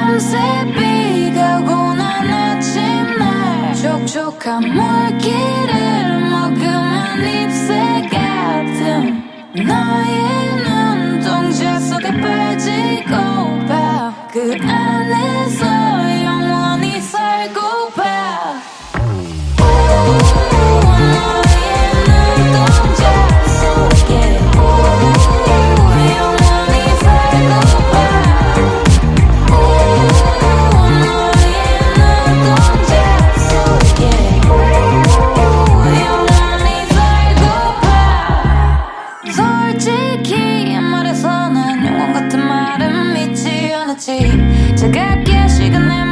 밤새 비가 오고 난 아침날 촉촉한 물기를 머금은 잎새 같은 너의 눈동자 속에 빠지고 봐 그 안에서 영원히 살고 봐 너의 눈동자 속에 영원히 살고 봐 너의 눈동자 속에 영원히 살고 봐 솔직히 말해서 난 영원 같은 말은 믿지 않았지 차갑게 식은 내